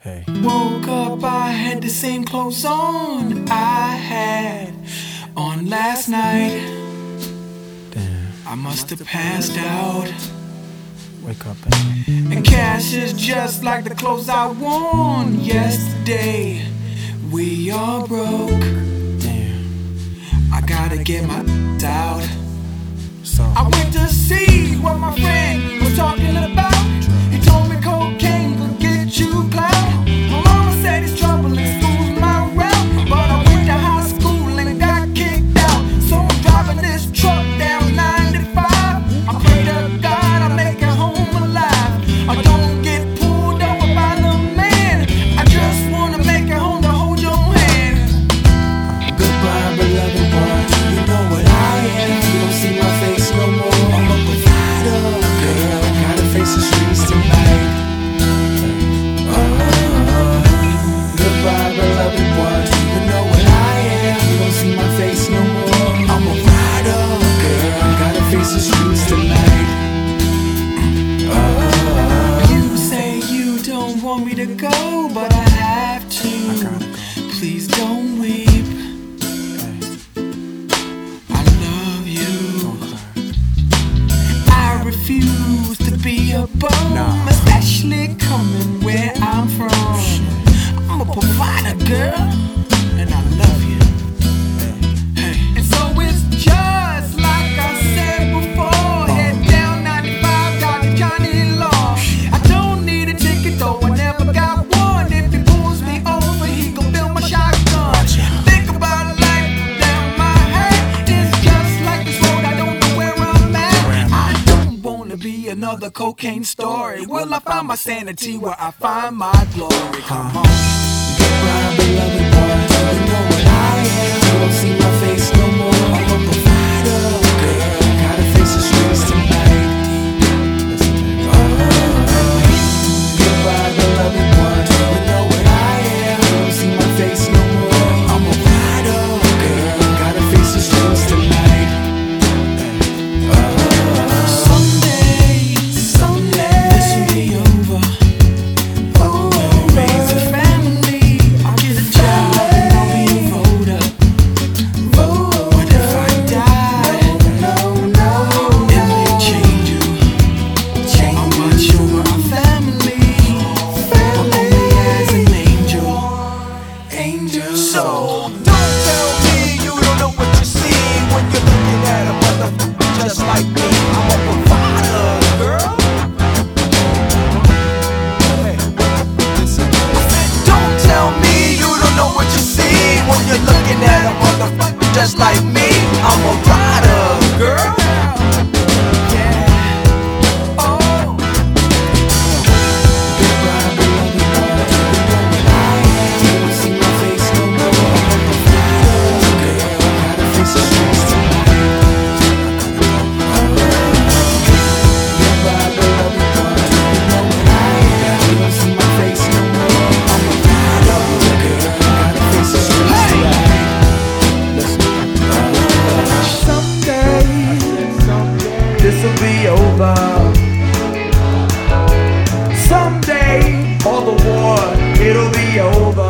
Hey. Woke up, I had the same clothes on I had on last night. Damn. I must have passed out. Wake up, baby. And cash is just like the clothes I worn yesterday. We all broke. Damn. I gotta get my out. So I went to see what my friend was talking about. He told me cocaine could get you clout. My mama said it's trouble in school's my route, but I went to high school and got kicked out. So I'm driving this truck down 95. I pray to God I make it home alive. I don't get pulled over by the man. I just wanna make it home to hold your hand. Goodbye, beloved one. You know what I am. You don't see my face no more. I'm a provider, girl. Gotta face the streets tonight. Goodbye, beloved one. You know what I am. You don't see my face no more. I'm a rider, girl. Gotta face the streets tonight. You say you don't want me to go, but I have to. I gotta go. Please don't weep. I love you. Don't cry. I refuse to be a bum, Nah. especially coming where I'm from. I'm a provider, girl, and I love you. Hey. And so it's just like I said before. Head down 95, Dr. Johnny Law. I don't need a ticket, though I never got one. If he pulls me over, he gon' fill my shotgun. Think about life down my head. It's just like this road, I don't know where I'm at. I don't wanna be another cocaine story. Will I find my sanity where I find my glory? Come on. Goodbye, beloved one. You know what I am. You don't see my face no more. I'm a provider, girl. Gotta face the streets tonight. Goodbye, beloved one. You know what I am. You don't see my face no more. I'm a rider, girl. Gotta face the streets tonight. Someday, this will be over. Raise a family, I'll get a job, and I'll be a voter. What if I die? It may change you. I'll watch over our family, but only as an angel. So Don't tell me you don't know what you see when you're looking at a motherfucker just like me. I'm a provider, girl. Hey, listen. I said, don't tell me you don't know what you see when you're looking at a motherfucker just like me. I'm a rider, girl. yeah, oh. Goodbye, beloved one. You know what I am. You don't see my face no more. I'm a provider, girl. Gotta face the streets tonight. Goodbye, beloved one. You know what I am. You don't see my face no more. I'm a provider, girl. Gotta face the streets tonight. Someday, this'll be over. Someday, all the war, it'll be over.